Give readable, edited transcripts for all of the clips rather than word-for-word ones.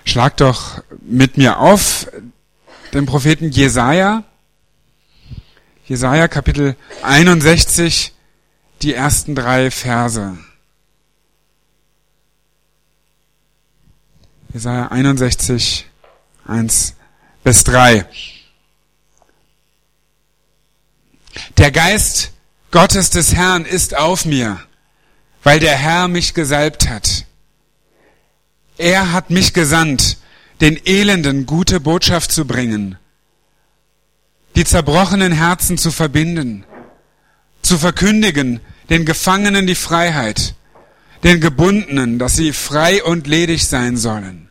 Schlag doch mit mir auf den Propheten Jesaja. Jesaja Kapitel 61, die ersten 3 Verse. Jesaja 61, 1 bis 3. Der Geist Gottes des Herrn ist auf mir, weil der Herr mich gesalbt hat. Er hat mich gesandt, den Elenden gute Botschaft zu bringen, die zerbrochenen Herzen zu verbinden, zu verkündigen den Gefangenen die Freiheit, den Gebundenen, dass sie frei und ledig sein sollen,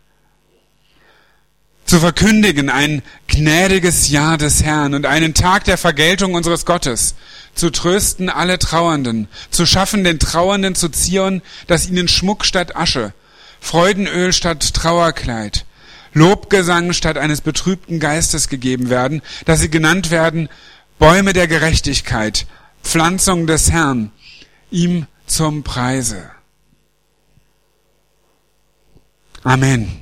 zu verkündigen ein gnädiges Jahr des Herrn und einen Tag der Vergeltung unseres Gottes, zu trösten alle Trauernden, zu schaffen den Trauernden zu Zion, dass ihnen Schmuck statt Asche, Freudenöl statt Trauerkleid, Lobgesang statt eines betrübten Geistes gegeben werden, dass sie genannt werden Bäume der Gerechtigkeit, Pflanzung des Herrn, ihm zum Preise. Amen.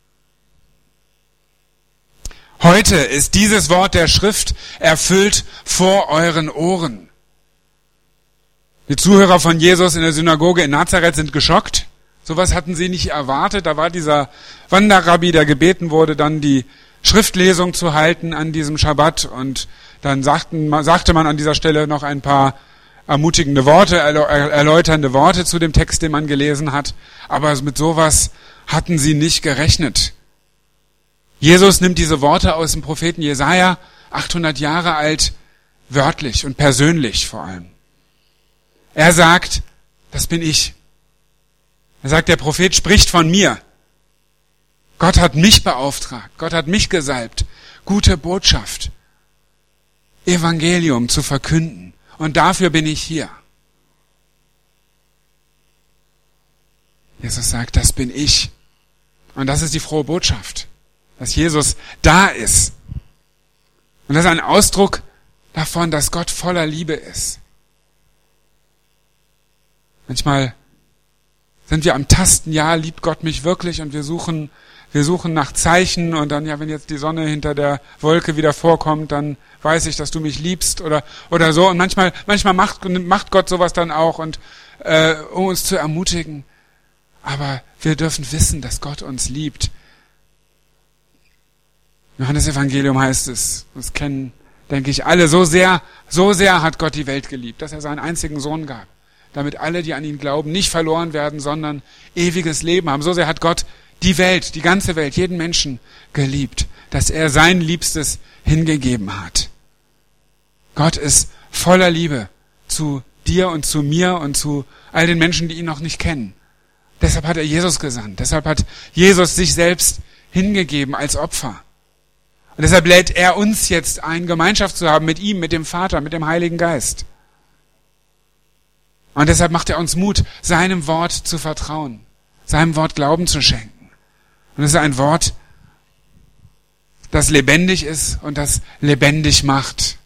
Heute ist dieses Wort der Schrift erfüllt vor euren Ohren. Die Zuhörer von Jesus in der Synagoge in Nazareth sind geschockt. Sowas hatten sie nicht erwartet. Da war dieser Wanderrabbi, der gebeten wurde, dann die Schriftlesung zu halten an diesem Schabbat. Und dann sagte man an dieser Stelle noch ein paar ermutigende Worte, erläuternde Worte zu dem Text, den man gelesen hat. Aber mit sowas hatten sie nicht gerechnet. Jesus nimmt diese Worte aus dem Propheten Jesaja, 800 Jahre alt, wörtlich und persönlich vor allem. Er sagt, das bin ich. Er sagt, der Prophet spricht von mir. Gott hat mich beauftragt, Gott hat mich gesalbt, gute Botschaft, Evangelium zu verkünden. Und dafür bin ich hier. Jesus sagt, das bin ich. Und das ist die frohe Botschaft, dass Jesus da ist. Und das ist ein Ausdruck davon, dass Gott voller Liebe ist. Manchmal sind wir am Tasten, ja, liebt Gott mich wirklich? Und wir suchen nach Zeichen und dann, ja, wenn jetzt die Sonne hinter der Wolke wieder vorkommt, dann weiß ich, dass du mich liebst oder so. Und manchmal macht Gott sowas dann auch und um uns zu ermutigen. Aber wir dürfen wissen, dass Gott uns liebt. Im Johannesevangelium heißt es, das kennen, denke ich, alle, so sehr hat Gott die Welt geliebt, dass er seinen einzigen Sohn gab, damit alle, die an ihn glauben, nicht verloren werden, sondern ewiges Leben haben. So sehr hat Gott die Welt, die ganze Welt, jeden Menschen geliebt, dass er sein Liebstes hingegeben hat. Gott ist voller Liebe zu dir und zu mir und zu all den Menschen, die ihn noch nicht kennen. Deshalb hat er Jesus gesandt. Deshalb hat Jesus sich selbst hingegeben als Opfer. Und deshalb lädt er uns jetzt ein, Gemeinschaft zu haben mit ihm, mit dem Vater, mit dem Heiligen Geist. Und deshalb macht er uns Mut, seinem Wort zu vertrauen, seinem Wort Glauben zu schenken. Und es ist ein Wort, das lebendig ist und das lebendig macht.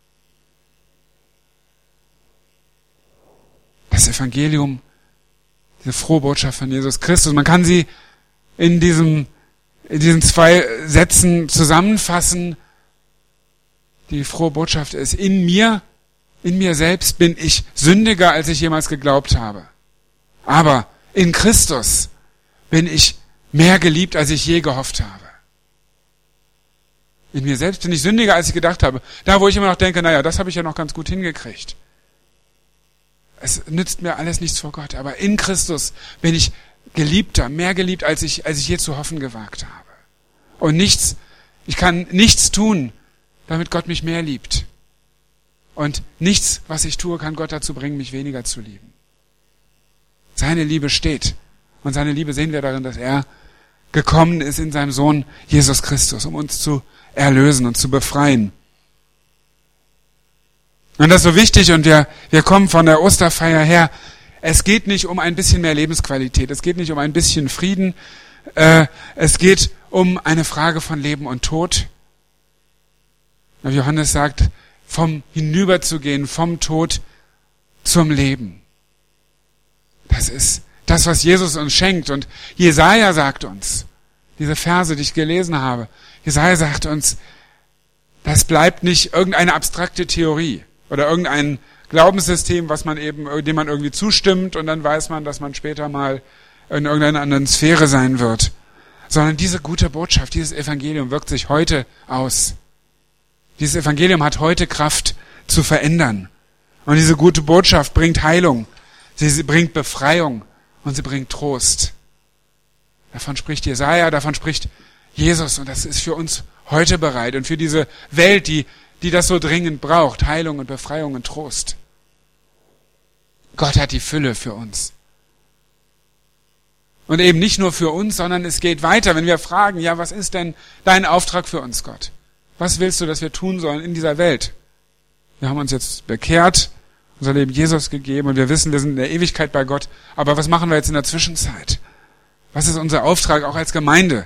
Das Evangelium, diese frohe Botschaft von Jesus Christus, man kann sie in diesen 2 Sätzen zusammenfassen. Die frohe Botschaft ist, in mir selbst bin ich sündiger, als ich jemals geglaubt habe. Aber in Christus bin ich mehr geliebt, als ich je gehofft habe. In mir selbst bin ich sündiger, als ich gedacht habe. Da, wo ich immer noch denke, naja, das habe ich ja noch ganz gut hingekriegt. Es nützt mir alles nichts vor Gott. Aber in Christus bin ich geliebter, mehr geliebt, als ich je zu hoffen gewagt habe. Und ich kann nichts tun, damit Gott mich mehr liebt. Und nichts, was ich tue, kann Gott dazu bringen, mich weniger zu lieben. Seine Liebe steht. Und seine Liebe sehen wir darin, dass er gekommen ist in seinem Sohn Jesus Christus, um uns zu erlösen und zu befreien. Und das ist so wichtig und wir kommen von der Osterfeier her. Es geht nicht um ein bisschen mehr Lebensqualität. Es geht nicht um ein bisschen Frieden. Es geht um eine Frage von Leben und Tod. Johannes sagt, vom Hinüberzugehen, vom Tod zum Leben. Das ist das, was Jesus uns schenkt. Und Jesaja sagt uns, diese Verse, die ich gelesen habe. Jesaja sagt uns, das bleibt nicht irgendeine abstrakte Theorie oder irgendein Glaubenssystem, dem man irgendwie zustimmt und dann weiß man, dass man später mal in irgendeiner anderen Sphäre sein wird. Sondern diese gute Botschaft, dieses Evangelium wirkt sich heute aus. Dieses Evangelium hat heute Kraft zu verändern. Und diese gute Botschaft bringt Heilung, sie bringt Befreiung und sie bringt Trost. Davon spricht Jesaja, davon spricht Jesus und das ist für uns heute bereit und für diese Welt, die das so dringend braucht, Heilung und Befreiung und Trost. Gott hat die Fülle für uns. Und eben nicht nur für uns, sondern es geht weiter, wenn wir fragen, ja, was ist denn dein Auftrag für uns, Gott? Was willst du, dass wir tun sollen in dieser Welt? Wir haben uns jetzt bekehrt, unser Leben Jesus gegeben und wir wissen, wir sind in der Ewigkeit bei Gott. Aber was machen wir jetzt in der Zwischenzeit? Was ist unser Auftrag auch als Gemeinde?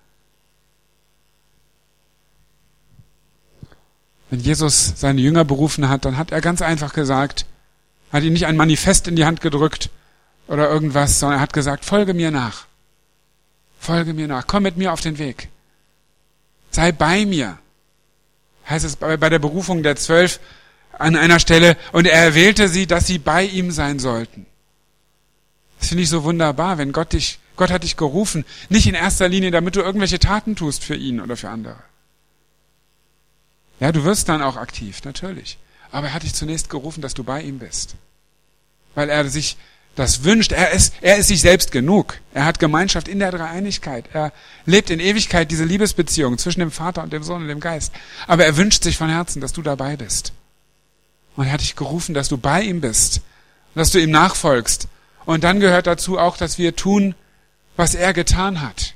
Wenn Jesus seine Jünger berufen hat, dann hat er ganz einfach gesagt, hat ihnen nicht ein Manifest in die Hand gedrückt oder irgendwas, sondern er hat gesagt, folge mir nach. Folge mir nach, komm mit mir auf den Weg. Sei bei mir. Heißt es bei der Berufung der 12 an einer Stelle, und er erwählte sie, dass sie bei ihm sein sollten. Das finde ich so wunderbar, wenn Gott hat dich gerufen, nicht in erster Linie, damit du irgendwelche Taten tust für ihn oder für andere. Ja, du wirst dann auch aktiv, natürlich. Aber er hat dich zunächst gerufen, dass du bei ihm bist. Weil er sich das wünscht. Er ist sich selbst genug. Er hat Gemeinschaft in der Dreieinigkeit. Er lebt in Ewigkeit diese Liebesbeziehung zwischen dem Vater und dem Sohn und dem Geist. Aber er wünscht sich von Herzen, dass du dabei bist. Und er hat dich gerufen, dass du bei ihm bist. Dass du ihm nachfolgst. Und dann gehört dazu auch, dass wir tun, was er getan hat.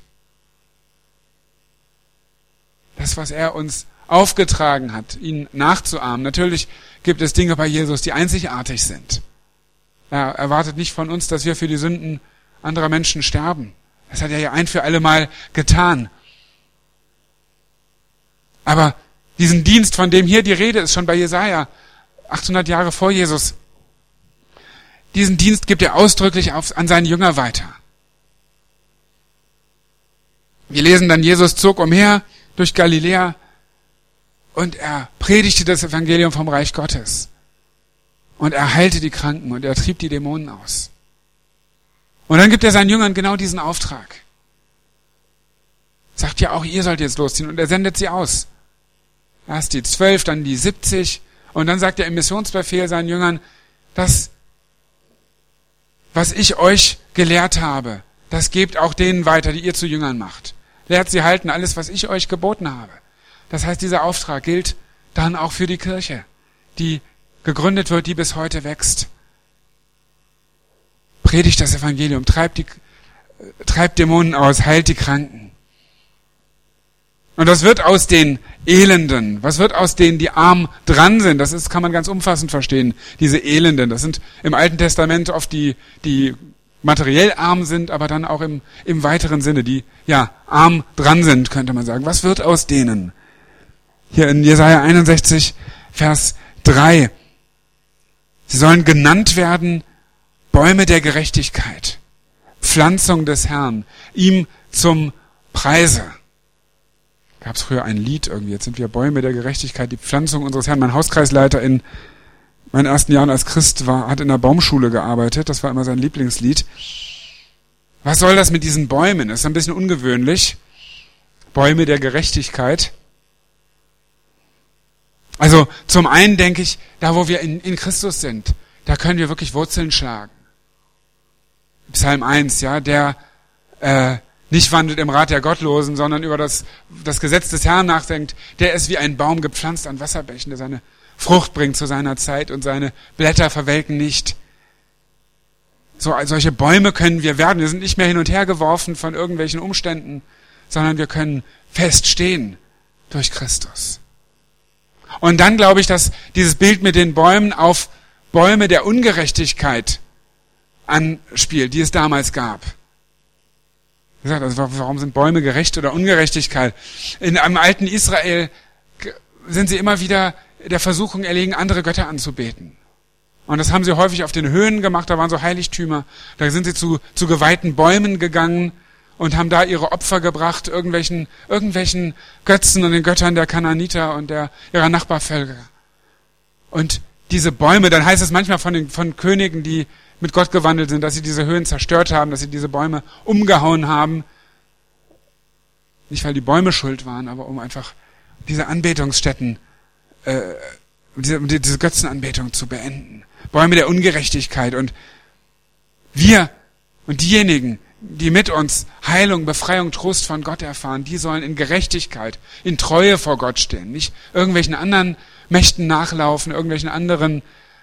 Das, was er uns aufgetragen hat, ihn nachzuahmen. Natürlich gibt es Dinge bei Jesus, die einzigartig sind. Er erwartet nicht von uns, dass wir für die Sünden anderer Menschen sterben. Das hat er ja ein für alle Mal getan. Aber diesen Dienst, von dem hier die Rede ist, schon bei Jesaja, 800 Jahre vor Jesus, diesen Dienst gibt er ausdrücklich an seine Jünger weiter. Wir lesen dann, Jesus zog umher durch Galiläa und er predigte das Evangelium vom Reich Gottes. Und er heilte die Kranken und er trieb die Dämonen aus. Und dann gibt er seinen Jüngern genau diesen Auftrag. Sagt ja auch, ihr sollt jetzt losziehen. Und er sendet sie aus. Erst die 12, dann die 70. Und dann sagt er im Missionsbefehl seinen Jüngern, das, was ich euch gelehrt habe, das gebt auch denen weiter, die ihr zu Jüngern macht. Lehrt sie halten alles, was ich euch geboten habe. Das heißt, dieser Auftrag gilt dann auch für die Kirche, die gegründet wird, die bis heute wächst. Predigt das Evangelium, treibt Dämonen aus, heilt die Kranken. Und was wird aus den Elenden? Was wird aus denen, die arm dran sind? Das kann man ganz umfassend verstehen, diese Elenden. Das sind im Alten Testament oft die materiell arm sind, aber dann auch im weiteren Sinne, die arm dran sind, könnte man sagen. Was wird aus denen? Hier in Jesaja 61, Vers 3. Sie sollen genannt werden Bäume der Gerechtigkeit, Pflanzung des Herrn, ihm zum Preise. Gab es früher ein Lied irgendwie, jetzt sind wir Bäume der Gerechtigkeit, die Pflanzung unseres Herrn. Mein Hauskreisleiter in meinen ersten Jahren als Christ hat in der Baumschule gearbeitet, das war immer sein Lieblingslied. Was soll das mit diesen Bäumen? Das ist ein bisschen ungewöhnlich. Bäume der Gerechtigkeit. Also zum einen denke ich, da wo wir in Christus sind, da können wir wirklich Wurzeln schlagen. Psalm 1, der nicht wandelt im Rat der Gottlosen, sondern über das Gesetz des Herrn nachdenkt, der ist wie ein Baum gepflanzt an Wasserbächen, der seine Frucht bringt zu seiner Zeit und seine Blätter verwelken nicht. Solche Bäume können wir werden. Wir sind nicht mehr hin und her geworfen von irgendwelchen Umständen, sondern wir können feststehen durch Christus. Und dann glaube ich, dass dieses Bild mit den Bäumen auf Bäume der Ungerechtigkeit anspielt, die es damals gab. Wie gesagt, also warum sind Bäume gerecht oder Ungerechtigkeit? Am alten Israel sind sie immer wieder der Versuchung erlegen, andere Götter anzubeten. Und das haben sie häufig auf den Höhen gemacht, da waren so Heiligtümer. Da sind sie zu geweihten Bäumen gegangen und haben da ihre Opfer gebracht, irgendwelchen Götzen und den Göttern der Kanaaniter und ihrer Nachbarvölker. Und diese Bäume, dann heißt es manchmal von Königen, die mit Gott gewandelt sind, dass sie diese Höhen zerstört haben, dass sie diese Bäume umgehauen haben. Nicht, weil die Bäume schuld waren, aber um einfach diese Anbetungsstätten, diese Götzenanbetung zu beenden. Bäume der Ungerechtigkeit. Und wir und diejenigen, die mit uns Heilung, Befreiung, Trost von Gott erfahren, die sollen in Gerechtigkeit, in Treue vor Gott stehen. Nicht irgendwelchen anderen Mächten nachlaufen, irgendwelchen anderen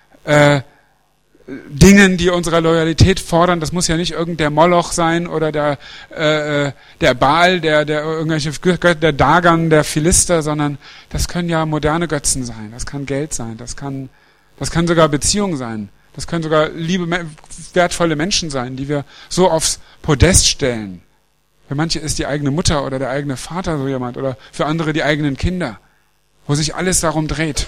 Dingen, die unsere Loyalität fordern. Das muss ja nicht irgendein Moloch sein oder der Baal, der irgendwelche Götter, der Dagon, der Philister, sondern das können ja moderne Götzen sein. Das kann Geld sein. Das kann sogar Beziehung sein. Das können sogar wertvolle Menschen sein, die wir so aufs Podest stellen. Für manche ist die eigene Mutter oder der eigene Vater so jemand oder für andere die eigenen Kinder, wo sich alles darum dreht.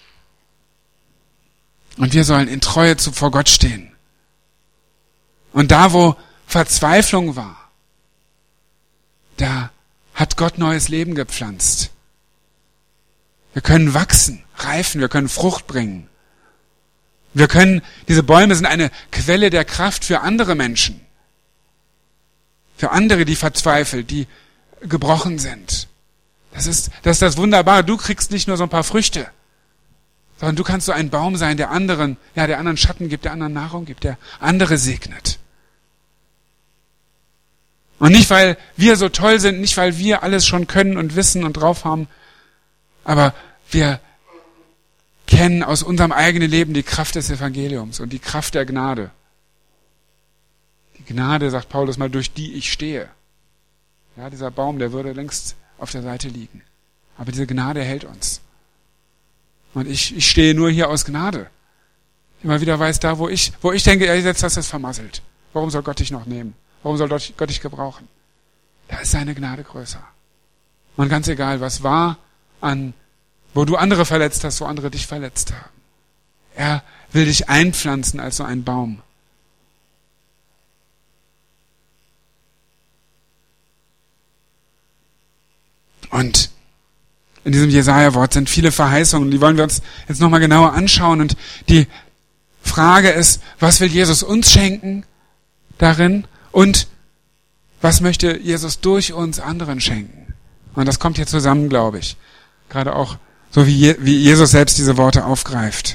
Und wir sollen in Treue vor Gott stehen. Und da, wo Verzweiflung war, da hat Gott neues Leben gepflanzt. Wir können wachsen, reifen, wir können Frucht bringen. Diese Bäume sind eine Quelle der Kraft für andere Menschen. Für andere, die verzweifelt, die gebrochen sind. Das ist das Wunderbare. Du kriegst nicht nur so ein paar Früchte, sondern du kannst so ein Baum sein, der anderen Schatten gibt, der anderen Nahrung gibt, der andere segnet. Und nicht, weil wir so toll sind, nicht, weil wir alles schon können und wissen und drauf haben, aber wir kennen aus unserem eigenen Leben die Kraft des Evangeliums und die Kraft der Gnade. Die Gnade, sagt Paulus mal, durch die ich stehe. Ja, dieser Baum, der würde längst auf der Seite liegen. Aber diese Gnade hält uns. Und ich stehe nur hier aus Gnade. Immer wieder weiß, da wo ich denke, jetzt hast du es vermasselt. Warum soll Gott dich noch nehmen? Warum soll Gott dich gebrauchen? Da ist seine Gnade größer. Und ganz egal, was war wo du andere verletzt hast, wo andere dich verletzt haben. Er will dich einpflanzen als so ein Baum. Und in diesem Jesaja-Wort sind viele Verheißungen, die wollen wir uns jetzt nochmal genauer anschauen. Und die Frage ist, was will Jesus uns schenken darin und was möchte Jesus durch uns anderen schenken? Und das kommt hier zusammen, glaube ich. Gerade auch so wie Jesus selbst diese Worte aufgreift.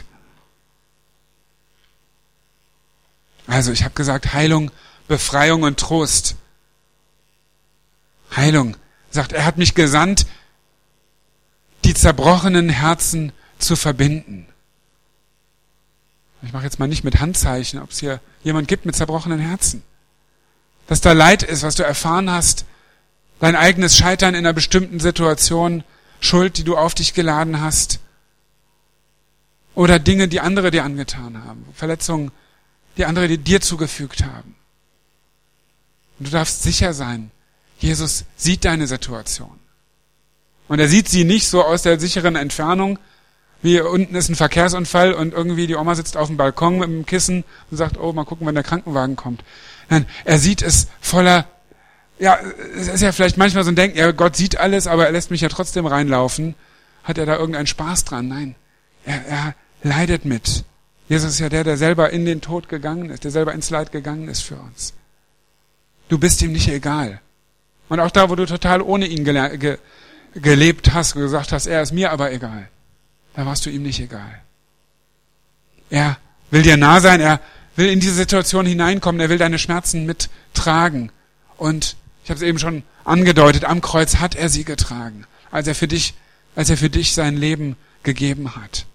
Also ich habe gesagt, Heilung, Befreiung und Trost. Heilung. Sagt, er hat mich gesandt, die zerbrochenen Herzen zu verbinden. Ich mache jetzt mal nicht mit Handzeichen, ob es hier jemand gibt mit zerbrochenen Herzen. Dass da Leid ist, was du erfahren hast, dein eigenes Scheitern in einer bestimmten Situation, Schuld, die du auf dich geladen hast, oder Dinge, die andere dir angetan haben, Verletzungen, die andere dir zugefügt haben. Und du darfst sicher sein, Jesus sieht deine Situation. Und er sieht sie nicht so aus der sicheren Entfernung, wie unten ist ein Verkehrsunfall und irgendwie die Oma sitzt auf dem Balkon mit einem Kissen und sagt, oh, mal gucken, wenn der Krankenwagen kommt. Nein, er sieht es voller, ja, es ist ja vielleicht manchmal so ein Denken, ja, Gott sieht alles, aber er lässt mich ja trotzdem reinlaufen. Hat er da irgendeinen Spaß dran? Nein, er leidet mit. Jesus ist ja der selber in den Tod gegangen ist, der selber ins Leid gegangen ist für uns. Du bist ihm nicht egal. Und auch da, wo du total ohne ihn gelebt hast und gesagt hast, er ist mir aber egal, da warst du ihm nicht egal. Er will dir nah sein, er will in diese Situation hineinkommen, er will deine Schmerzen mittragen. Und ich habe es eben schon angedeutet, am Kreuz hat er sie getragen, als er für dich sein Leben gegeben hat.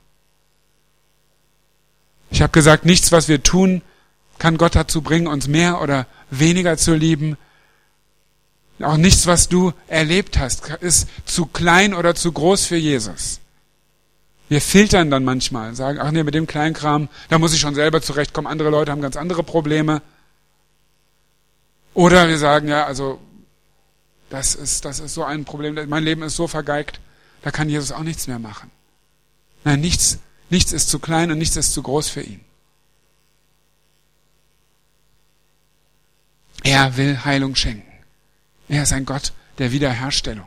Ich habe gesagt, nichts, was wir tun, kann Gott dazu bringen, uns mehr oder weniger zu lieben. Auch nichts, was du erlebt hast, ist zu klein oder zu groß für Jesus. Wir filtern dann manchmal, sagen, ach nee, mit dem Kleinkram, da muss ich schon selber zurechtkommen, andere Leute haben ganz andere Probleme. Oder wir sagen, ja, also das ist so ein Problem, mein Leben ist so vergeigt, da kann Jesus auch nichts mehr machen. Nein, nichts ist zu klein und nichts ist zu groß für ihn. Er will Heilung schenken. Er ist ein Gott der Wiederherstellung.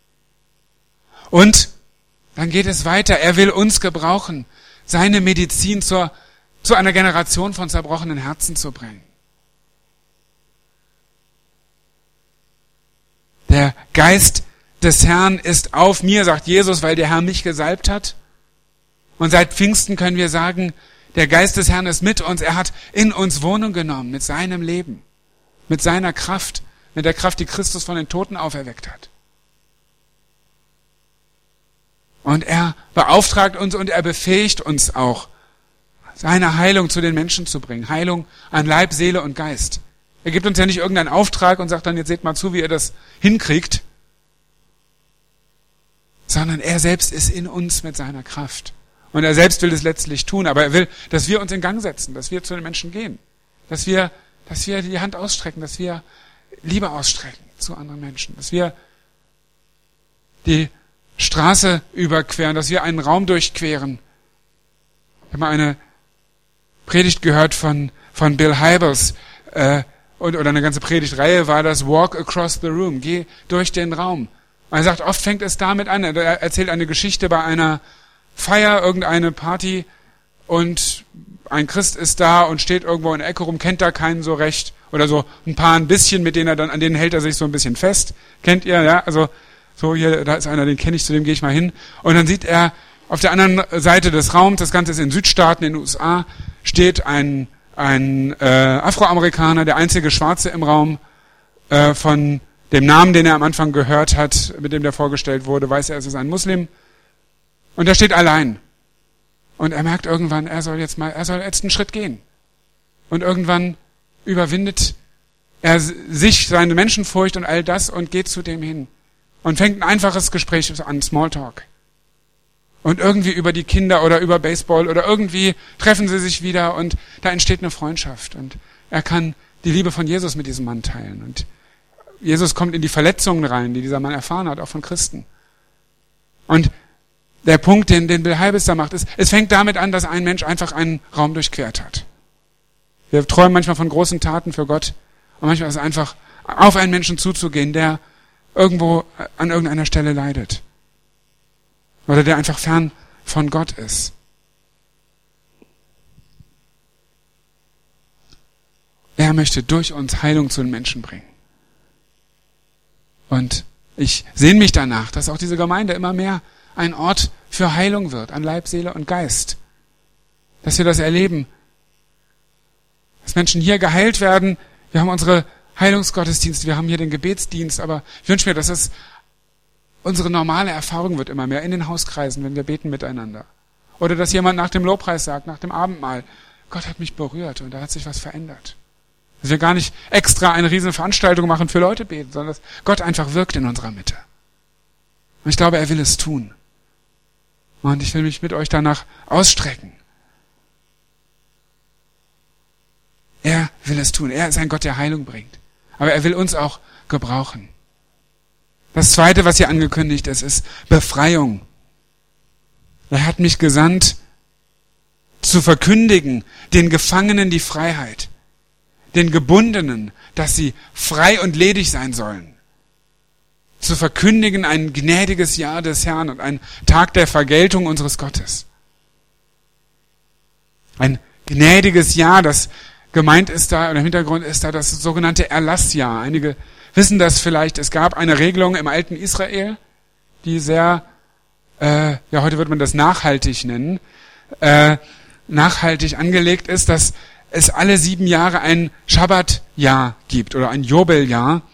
Und dann geht es weiter. Er will uns gebrauchen, seine Medizin zu einer Generation von zerbrochenen Herzen zu bringen. Der Geist des Herrn ist auf mir, sagt Jesus, weil der Herr mich gesalbt hat. Und seit Pfingsten können wir sagen, der Geist des Herrn ist mit uns. Er hat in uns Wohnung genommen mit seinem Leben, mit seiner Kraft, mit der Kraft, die Christus von den Toten auferweckt hat. Und er beauftragt uns und er befähigt uns auch, seine Heilung zu den Menschen zu bringen. Heilung an Leib, Seele und Geist. Er gibt uns ja nicht irgendeinen Auftrag und sagt dann, jetzt seht mal zu, wie ihr das hinkriegt, sondern er selbst ist in uns mit seiner Kraft. Und er selbst will es letztlich tun, aber er will, dass wir uns in Gang setzen, dass wir zu den Menschen gehen, dass wir die Hand ausstrecken, dass wir Liebe ausstrecken zu anderen Menschen, dass wir die Straße überqueren, dass wir einen Raum durchqueren. Ich habe mal eine Predigt gehört von Bill Hybels, oder eine ganze Predigtreihe war das Walk Across the Room, geh durch den Raum. Und er sagt, oft fängt es damit an, er erzählt eine Geschichte bei einer Feier, irgendeine Party und ein Christ ist da und steht irgendwo in der Ecke rum, kennt da keinen so recht oder so ein paar ein bisschen, an denen hält er sich so ein bisschen fest. Kennt ihr, ja? Also so hier, da ist einer, den kenne ich, zu dem gehe ich mal hin. Und dann sieht er auf der anderen Seite des Raums, das Ganze ist in Südstaaten, in den USA, steht ein Afroamerikaner, der einzige Schwarze im Raum, von dem Namen, den er am Anfang gehört hat, mit dem der vorgestellt wurde, weiß er, es ist ein Muslim. Und er steht allein. Und er merkt irgendwann, er soll jetzt einen Schritt gehen. Und irgendwann überwindet er sich, seine Menschenfurcht und all das und geht zu dem hin. Und fängt ein einfaches Gespräch an, Smalltalk. Und irgendwie über die Kinder oder über Baseball oder irgendwie treffen sie sich wieder und da entsteht eine Freundschaft. Und er kann die Liebe von Jesus mit diesem Mann teilen. Und Jesus kommt in die Verletzungen rein, die dieser Mann erfahren hat, auch von Christen. Und der Punkt, den Bill Hybels da macht, ist, es fängt damit an, dass ein Mensch einfach einen Raum durchquert hat. Wir träumen manchmal von großen Taten für Gott und manchmal ist es einfach, auf einen Menschen zuzugehen, der irgendwo an irgendeiner Stelle leidet. Oder der einfach fern von Gott ist. Er möchte durch uns Heilung zu den Menschen bringen. Und ich sehne mich danach, dass auch diese Gemeinde immer mehr ein Ort für Heilung wird, an Leib, Seele und Geist. Dass wir das erleben. Dass Menschen hier geheilt werden. Wir haben unsere Heilungsgottesdienste, wir haben hier den Gebetsdienst, aber ich wünsche mir, dass es unsere normale Erfahrung wird immer mehr in den Hauskreisen, wenn wir beten miteinander. Oder dass jemand nach dem Lobpreis sagt, nach dem Abendmahl, Gott hat mich berührt und da hat sich was verändert. Dass wir gar nicht extra eine riesen Veranstaltung machen für Leute beten, sondern dass Gott einfach wirkt in unserer Mitte. Und ich glaube, er will es tun. Und ich will mich mit euch danach ausstrecken. Er will es tun. Er ist ein Gott, der Heilung bringt. Aber er will uns auch gebrauchen. Das Zweite, was hier angekündigt ist, ist Befreiung. Er hat mich gesandt, zu verkündigen, den Gefangenen die Freiheit, den Gebundenen, dass sie frei und ledig sein sollen. Zu verkündigen ein gnädiges Jahr des Herrn und ein Tag der Vergeltung unseres Gottes. Ein gnädiges Jahr, das gemeint ist da, oder im Hintergrund ist da das sogenannte Erlassjahr. Einige wissen das vielleicht. Es gab eine Regelung im alten Israel, die sehr, heute wird man das nachhaltig nennen, nachhaltig angelegt ist, dass es alle 7 Jahre ein Schabbatjahr gibt oder ein Jobeljahr.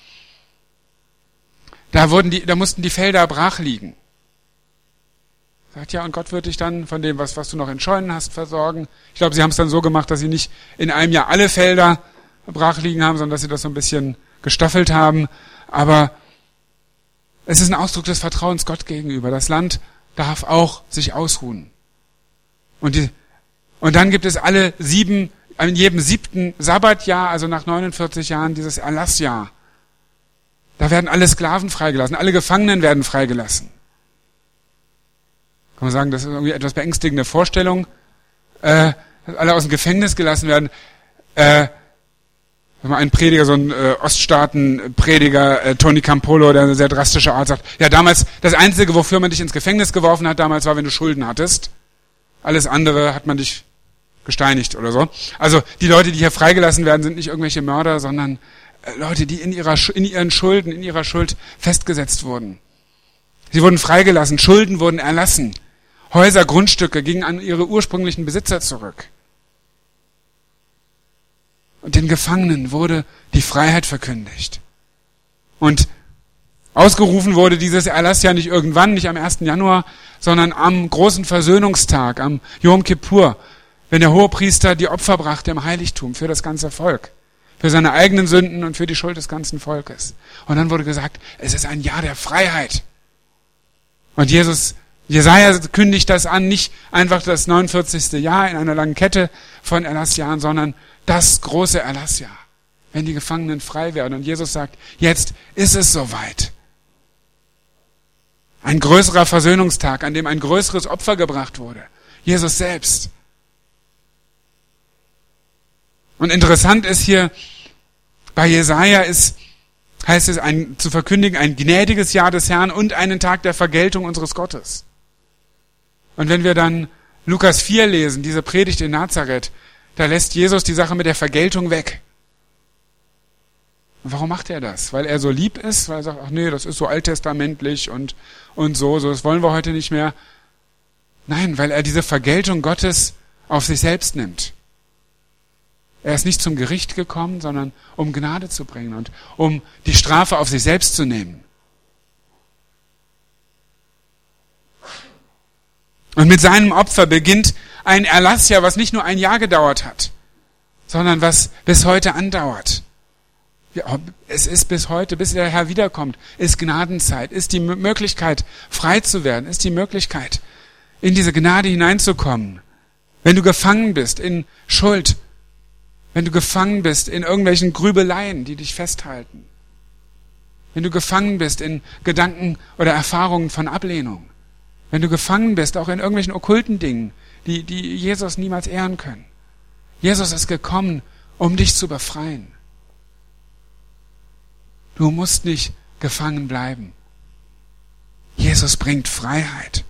Da mussten die Felder brach liegen. Sagt ja, und Gott wird dich dann von dem, was du noch in Scheunen hast, versorgen. Ich glaube, sie haben es dann so gemacht, dass sie nicht in einem Jahr alle Felder brach liegen haben, sondern dass sie das so ein bisschen gestaffelt haben. Aber es ist ein Ausdruck des Vertrauens Gott gegenüber. Das Land darf auch sich ausruhen. Und dann gibt es in jedem 7. Sabbatjahr, also nach 49 Jahren, dieses Erlassjahr. Da werden alle Sklaven freigelassen, alle Gefangenen werden freigelassen. Kann man sagen, das ist irgendwie etwas beängstigende Vorstellung, dass alle aus dem Gefängnis gelassen werden. ein Prediger, so ein Oststaaten-Prediger, Tony Campolo, der eine sehr drastische Art sagt, ja damals, das Einzige, wofür man dich ins Gefängnis geworfen hat damals, war, wenn du Schulden hattest. Alles andere hat man dich gesteinigt oder so. Also die Leute, die hier freigelassen werden, sind nicht irgendwelche Mörder, sondern Leute, die in ihren Schulden, in ihrer Schuld festgesetzt wurden. Sie wurden freigelassen, Schulden wurden erlassen. Häuser, Grundstücke gingen an ihre ursprünglichen Besitzer zurück. Und den Gefangenen wurde die Freiheit verkündigt. Und ausgerufen wurde dieses Erlass ja nicht irgendwann, nicht am 1. Januar, sondern am großen Versöhnungstag, am Yom Kippur, wenn der Hohepriester die Opfer brachte im Heiligtum für das ganze Volk, für seine eigenen Sünden und für die Schuld des ganzen Volkes. Und dann wurde gesagt, es ist ein Jahr der Freiheit. Und Jesaja kündigt das an, nicht einfach das 49. Jahr in einer langen Kette von Erlassjahren, sondern das große Erlassjahr, wenn die Gefangenen frei werden. Und Jesus sagt, jetzt ist es soweit. Ein größerer Versöhnungstag, an dem ein größeres Opfer gebracht wurde. Jesus selbst. Und interessant ist hier, bei Jesaja heißt es zu verkündigen, ein gnädiges Jahr des Herrn und einen Tag der Vergeltung unseres Gottes. Und wenn wir dann Lukas 4 lesen, diese Predigt in Nazareth, da lässt Jesus die Sache mit der Vergeltung weg. Und warum macht er das? Weil er so lieb ist? Weil er sagt, ach nee, das ist so alttestamentlich und so, das wollen wir heute nicht mehr. Nein, weil er diese Vergeltung Gottes auf sich selbst nimmt. Er ist nicht zum Gericht gekommen, sondern um Gnade zu bringen und um die Strafe auf sich selbst zu nehmen. Und mit seinem Opfer beginnt ein Erlassjahr, was nicht nur ein Jahr gedauert hat, sondern was bis heute andauert. Es ist bis heute, bis der Herr wiederkommt, ist Gnadenzeit, ist die Möglichkeit, frei zu werden, ist die Möglichkeit, in diese Gnade hineinzukommen. Wenn du gefangen bist in Schuld, wenn du gefangen bist in irgendwelchen Grübeleien, die dich festhalten, wenn du gefangen bist in Gedanken oder Erfahrungen von Ablehnung, wenn du gefangen bist auch in irgendwelchen okkulten Dingen, die Jesus niemals ehren können. Jesus ist gekommen, um dich zu befreien. Du musst nicht gefangen bleiben. Jesus bringt Freiheit.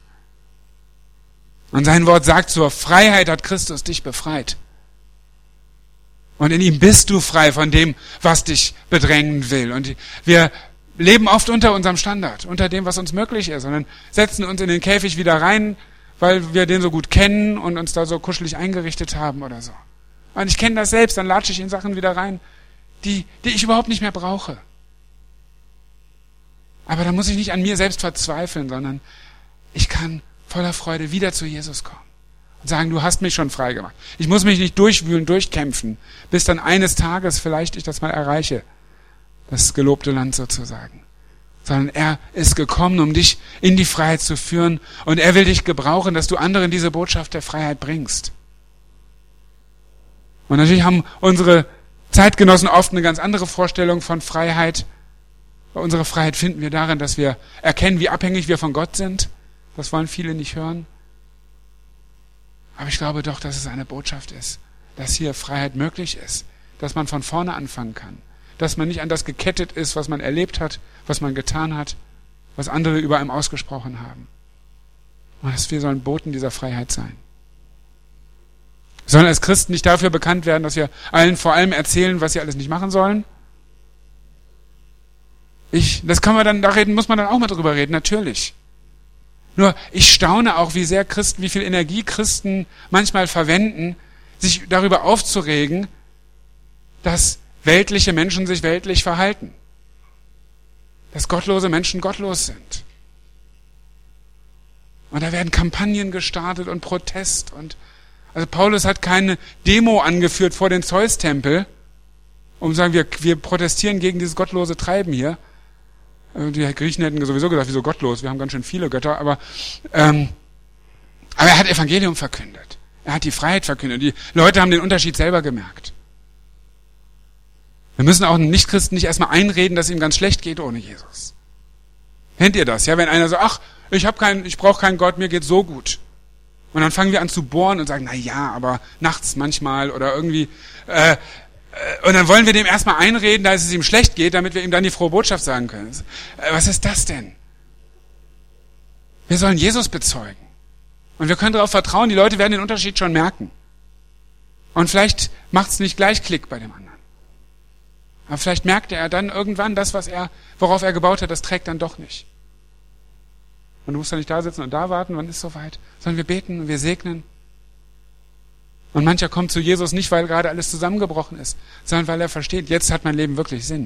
Und sein Wort sagt, zur Freiheit hat Christus dich befreit. Und in ihm bist du frei von dem, was dich bedrängen will. Und wir leben oft unter unserem Standard, unter dem, was uns möglich ist. Und dann setzen uns in den Käfig wieder rein, weil wir den so gut kennen und uns da so kuschelig eingerichtet haben oder so. Und ich kenne das selbst, dann latsche ich in Sachen wieder rein, die ich überhaupt nicht mehr brauche. Aber da muss ich nicht an mir selbst verzweifeln, sondern ich kann voller Freude wieder zu Jesus kommen und sagen, du hast mich schon frei gemacht. Ich muss mich nicht durchwühlen, durchkämpfen, bis dann eines Tages vielleicht ich das mal erreiche, das gelobte Land sozusagen. Sondern er ist gekommen, um dich in die Freiheit zu führen und er will dich gebrauchen, dass du anderen diese Botschaft der Freiheit bringst. Und natürlich haben unsere Zeitgenossen oft eine ganz andere Vorstellung von Freiheit. Unsere Freiheit finden wir darin, dass wir erkennen, wie abhängig wir von Gott sind. Das wollen viele nicht hören. Aber ich glaube doch, dass es eine Botschaft ist, dass hier Freiheit möglich ist, dass man von vorne anfangen kann, dass man nicht an das gekettet ist, was man erlebt hat, was man getan hat, was andere über einem ausgesprochen haben. Und dass wir sollen Boten dieser Freiheit sein. Wir sollen als Christen nicht dafür bekannt werden, dass wir allen vor allem erzählen, was sie alles nicht machen sollen. Das kann man dann, muss man dann auch mal drüber reden, natürlich. Nur, ich staune auch, wie viel Energie Christen manchmal verwenden, sich darüber aufzuregen, dass weltliche Menschen sich weltlich verhalten. Dass gottlose Menschen gottlos sind. Und da werden Kampagnen gestartet und Protest also Paulus hat keine Demo angeführt vor den Zeus-Tempel, um zu sagen, wir protestieren gegen dieses gottlose Treiben hier. Die Griechen hätten sowieso gesagt, wieso gottlos? Wir haben ganz schön viele Götter, aber er hat Evangelium verkündet. Er hat die Freiheit verkündet. Die Leute haben den Unterschied selber gemerkt. Wir müssen auch einem Nichtchristen nicht erstmal einreden, dass es ihm ganz schlecht geht ohne Jesus. Kennt ihr das? Ja, wenn einer so, ich brauche keinen Gott, mir geht's so gut. Und dann fangen wir an zu bohren und sagen, na ja, aber nachts manchmal oder irgendwie, Und dann wollen wir dem erstmal einreden, dass es ihm schlecht geht, damit wir ihm dann die frohe Botschaft sagen können. Was ist das denn? Wir sollen Jesus bezeugen. Und wir können darauf vertrauen, die Leute werden den Unterschied schon merken. Und vielleicht macht es nicht gleich Klick bei dem anderen. Aber vielleicht merkt er dann irgendwann, das, worauf er gebaut hat, das trägt dann doch nicht. Und du musst ja nicht da sitzen und da warten, wann ist es soweit? Sondern wir beten und wir segnen. Und mancher kommt zu Jesus nicht, weil gerade alles zusammengebrochen ist, sondern weil er versteht, jetzt hat mein Leben wirklich Sinn.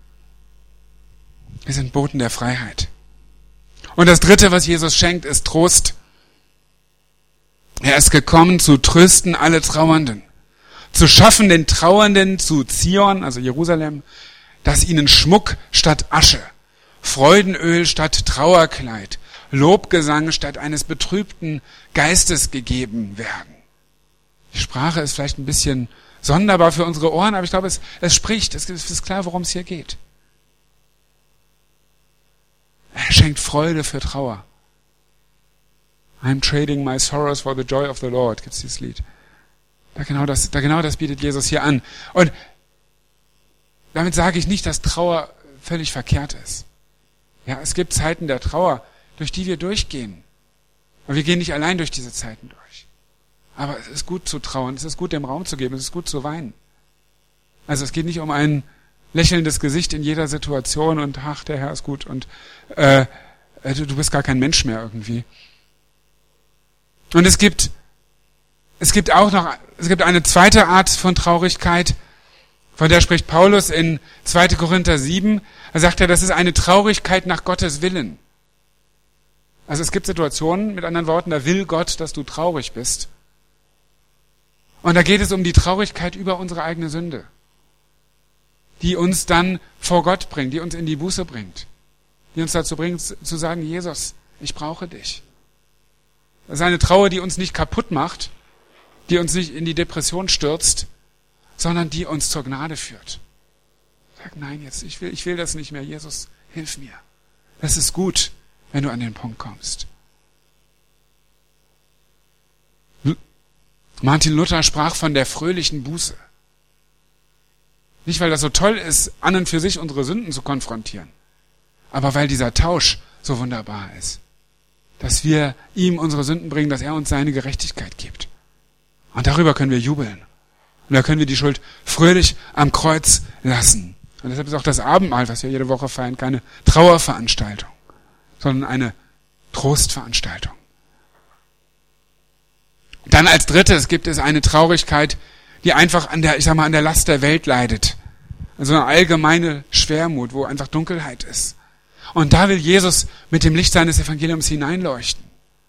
Wir sind Boten der Freiheit. Und das Dritte, was Jesus schenkt, ist Trost. Er ist gekommen, zu trösten alle Trauernden, zu schaffen den Trauernden zu Zion, also Jerusalem, dass ihnen Schmuck statt Asche, Freudenöl statt Trauerkleid, Lobgesang statt eines betrübten Geistes gegeben werden. Die Sprache ist vielleicht ein bisschen sonderbar für unsere Ohren, aber ich glaube, es spricht, es ist klar, worum es hier geht. Er schenkt Freude für Trauer. I'm trading my sorrows for the joy of the Lord, gibt's dieses Lied. Da genau das bietet Jesus hier an. Und damit sage ich nicht, dass Trauer völlig verkehrt ist. Ja, es gibt Zeiten der Trauer, durch die wir durchgehen. Und wir gehen nicht allein durch diese Zeiten durch. Aber es ist gut zu trauern, es ist gut, dem Raum zu geben, es ist gut zu weinen. Also es geht nicht um ein lächelndes Gesicht in jeder Situation und ach, der Herr ist gut und du bist gar kein Mensch mehr irgendwie. Und es gibt eine zweite Art von Traurigkeit, von der spricht Paulus in 2. Korinther 7. Da sagt er, das ist eine Traurigkeit nach Gottes Willen. Also es gibt Situationen, mit anderen Worten, da will Gott, dass du traurig bist. Und da geht es um die Traurigkeit über unsere eigene Sünde, die uns dann vor Gott bringt, die uns in die Buße bringt, die uns dazu bringt, zu sagen, Jesus, ich brauche dich. Das ist eine Trauer, die uns nicht kaputt macht, die uns nicht in die Depression stürzt, sondern die uns zur Gnade führt. Sag, nein, jetzt, ich will das nicht mehr. Jesus, hilf mir. Das ist gut, wenn du an den Punkt kommst. Martin Luther sprach von der fröhlichen Buße. Nicht, weil das so toll ist, an und für sich unsere Sünden zu konfrontieren, aber weil dieser Tausch so wunderbar ist. Dass wir ihm unsere Sünden bringen, dass er uns seine Gerechtigkeit gibt. Und darüber können wir jubeln. Und da können wir die Schuld fröhlich am Kreuz lassen. Und deshalb ist auch das Abendmahl, was wir jede Woche feiern, keine Trauerveranstaltung, sondern eine Trostveranstaltung. Dann als drittes gibt es eine Traurigkeit, die einfach an der Last der Welt leidet. Also eine allgemeine Schwermut, wo einfach Dunkelheit ist. Und da will Jesus mit dem Licht seines Evangeliums hineinleuchten.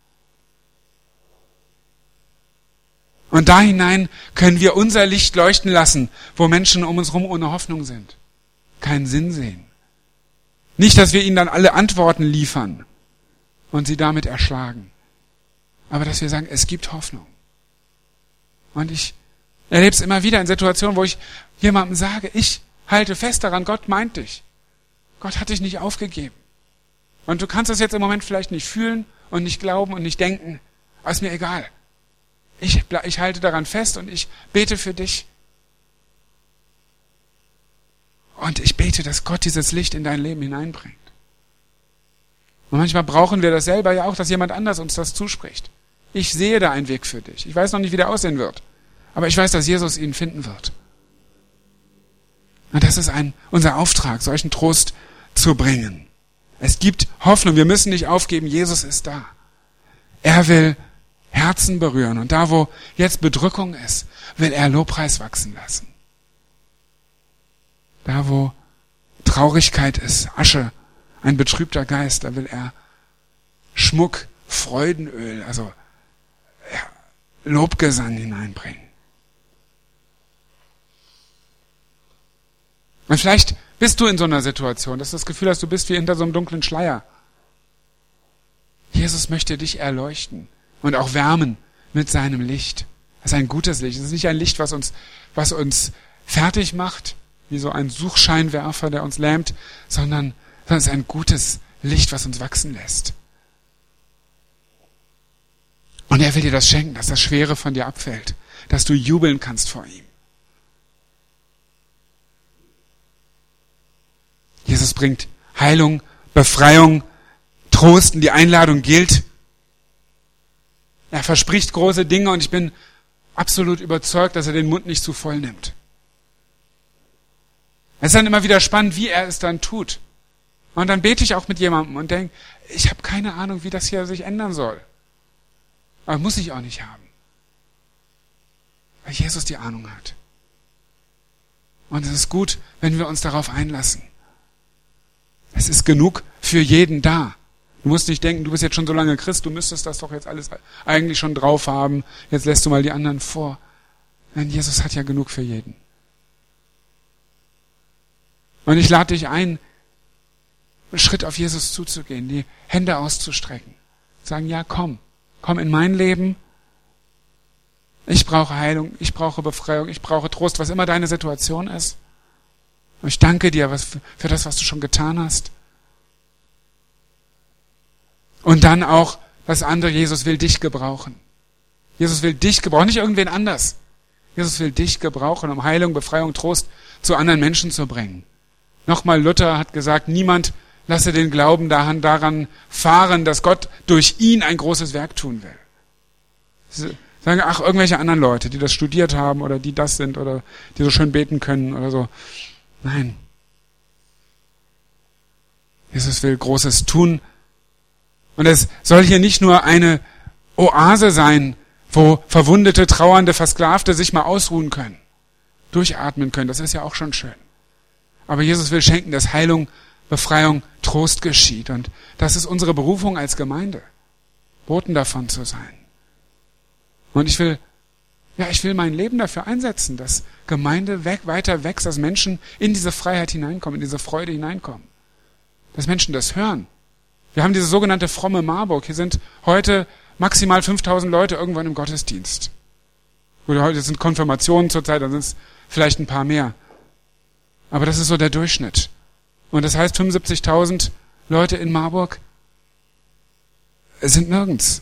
Und da hinein können wir unser Licht leuchten lassen, wo Menschen um uns herum ohne Hoffnung sind, keinen Sinn sehen. Nicht, dass wir ihnen dann alle Antworten liefern und sie damit erschlagen, aber dass wir sagen, es gibt Hoffnung. Und ich erlebe es immer wieder in Situationen, wo ich jemandem sage, ich halte fest daran, Gott meint dich. Gott hat dich nicht aufgegeben. Und du kannst das jetzt im Moment vielleicht nicht fühlen und nicht glauben und nicht denken, aber ist mir egal. Ich halte daran fest und ich bete für dich. Und ich bete, dass Gott dieses Licht in dein Leben hineinbringt. Und manchmal brauchen wir das selber ja auch, dass jemand anders uns das zuspricht. Ich sehe da einen Weg für dich. Ich weiß noch nicht, wie der aussehen wird. Aber ich weiß, dass Jesus ihn finden wird. Und das ist unser Auftrag, solchen Trost zu bringen. Es gibt Hoffnung. Wir müssen nicht aufgeben. Jesus ist da. Er will Herzen berühren. Und da, wo jetzt Bedrückung ist, will er Lobpreis wachsen lassen. Da, wo Traurigkeit ist, Asche, ein betrübter Geist, da will er Schmuck, Freudenöl, also Lobgesang hineinbringen. Und vielleicht bist du in so einer Situation, dass du das Gefühl hast, du bist wie hinter so einem dunklen Schleier. Jesus möchte dich erleuchten und auch wärmen mit seinem Licht. Das ist ein gutes Licht. Es ist nicht ein Licht, was uns fertig macht, wie so ein Suchscheinwerfer, der uns lähmt, sondern es ist ein gutes Licht, was uns wachsen lässt. Und er will dir das schenken, dass das Schwere von dir abfällt, dass du jubeln kannst vor ihm. Und das ist ein, unser Auftrag, solchen Trost zu bringen. Es gibt Hoffnung. Wir müssen nicht aufgeben. Jesus ist da. Er will Herzen berühren. Und da, wo jetzt Bedrückung ist, will er Lobpreis wachsen lassen. Da, wo Traurigkeit ist, Asche, ein betrübter Geist, da will er Schmuck, Freudenöl, also Lobgesang hineinbringen. Und Jesus bringt Heilung, Befreiung, Trost und die Einladung gilt. Er verspricht große Dinge und ich bin absolut überzeugt, dass er den Mund nicht zu voll nimmt. Es ist dann immer wieder spannend, wie er es dann tut. Und dann bete ich auch mit jemandem und denke, ich habe keine Ahnung, wie das hier sich ändern soll. Aber muss ich auch nicht haben. Weil Jesus die Ahnung hat. Und es ist gut, wenn wir uns darauf einlassen. Es ist genug für jeden da. Du musst nicht denken, du bist jetzt schon so lange Christ, du müsstest das doch jetzt alles eigentlich schon drauf haben. Jetzt lässt du mal die anderen vor. Nein, Jesus hat ja genug für jeden. Und ich lade dich ein, einen Schritt auf Jesus zuzugehen, die Hände auszustrecken. Sagen, ja, komm in mein Leben. Ich brauche Heilung, ich brauche Befreiung, ich brauche Trost, was immer deine Situation ist. Und ich danke dir für das, was du schon getan hast. Und dann auch das andere, Jesus will dich gebrauchen. Jesus will dich gebrauchen, nicht irgendwen anders. Jesus will dich gebrauchen, um Heilung, Befreiung, Trost zu anderen Menschen zu bringen. Nochmal, Luther hat gesagt, niemand lasse den Glauben daran fahren, dass Gott durch ihn ein großes Werk tun will. Sie sagen, ach, irgendwelche anderen Leute, die das studiert haben oder die das sind oder die so schön beten können oder so. Nein. Jesus will Großes tun. Und es soll hier nicht nur eine Oase sein, wo Verwundete, Trauernde, Versklavte sich mal ausruhen können, durchatmen können. Das ist ja auch schon schön. Aber Jesus will schenken, dass Heilung, Befreiung, Trost geschieht. Und das ist unsere Berufung als Gemeinde, Boten davon zu sein. Und ich will mein Leben dafür einsetzen, dass Gemeinde weiter wächst, dass Menschen in diese Freiheit hineinkommen, in diese Freude hineinkommen. Dass Menschen das hören. Wir haben diese sogenannte fromme Marburg. Hier sind heute maximal 5000 Leute irgendwann im Gottesdienst. Oder heute sind Konfirmationen zurzeit, dann sind es vielleicht ein paar mehr. Aber das ist so der Durchschnitt. Und das heißt, 75.000 Leute in Marburg sind nirgends.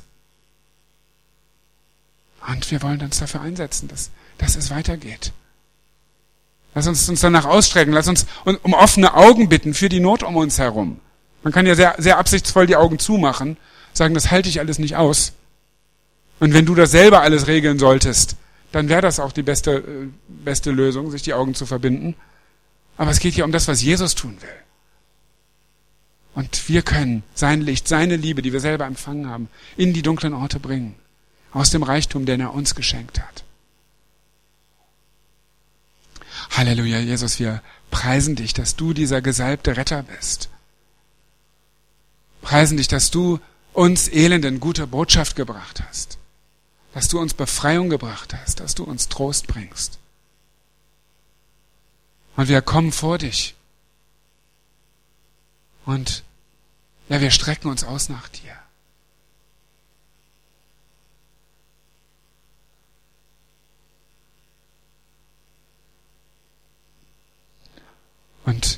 Und wir wollen uns dafür einsetzen, dass es weitergeht. Lass uns danach ausstrecken. Lass uns um offene Augen bitten für die Not um uns herum. Man kann ja sehr, sehr absichtsvoll die Augen zumachen, sagen, das halte ich alles nicht aus. Und wenn du das selber alles regeln solltest, dann wäre das auch die beste Lösung, sich die Augen zu verbinden. Aber es geht hier um das, was Jesus tun will. Und wir können sein Licht, seine Liebe, die wir selber empfangen haben, in die dunklen Orte bringen. Aus dem Reichtum, den er uns geschenkt hat. Halleluja, Jesus, wir preisen dich, dass du dieser gesalbte Retter bist. Preisen dich, dass du uns Elenden gute Botschaft gebracht hast. Dass du uns Befreiung gebracht hast, dass du uns Trost bringst. Und wir kommen vor dich. Und ja, wir strecken uns aus nach dir. Und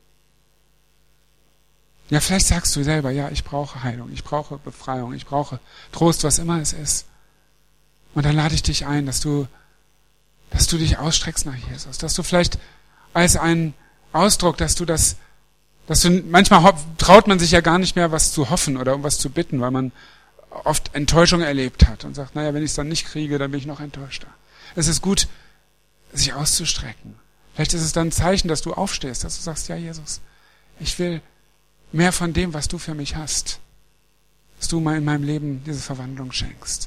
ja, vielleicht sagst du selber, ja, ich brauche Heilung, ich brauche Befreiung, ich brauche Trost, was immer es ist. Und dann lade ich dich ein, dass du dich ausstreckst nach Jesus, dass du vielleicht als einen Ausdruck, manchmal traut man sich ja gar nicht mehr, was zu hoffen oder um was zu bitten, weil man oft Enttäuschung erlebt hat und sagt, naja, wenn ich es dann nicht kriege, dann bin ich noch enttäuschter. Es ist gut, sich auszustrecken. Vielleicht ist es dann ein Zeichen, dass du aufstehst, dass du sagst, ja, Jesus, ich will mehr von dem, was du für mich hast, dass du mal in meinem Leben diese Verwandlung schenkst.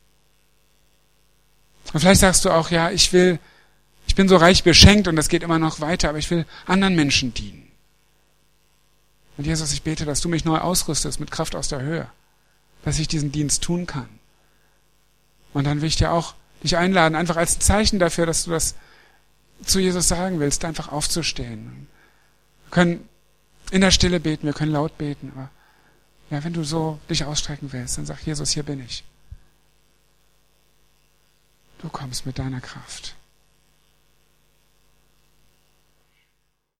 Und vielleicht sagst du auch, ja, ich bin so reich beschenkt und das geht immer noch weiter, aber ich will anderen Menschen dienen. Und Jesus, ich bete, dass du mich neu ausrüstest mit Kraft aus der Höhe, dass ich diesen Dienst tun kann. Und dann will ich dir auch dich einladen, einfach als ein Zeichen dafür, dass du das zu Jesus sagen willst, einfach aufzustehen. Wir können in der Stille beten, wir können laut beten, aber ja, wenn du so dich ausstrecken willst, dann sag Jesus, hier bin ich. Du kommst mit deiner Kraft.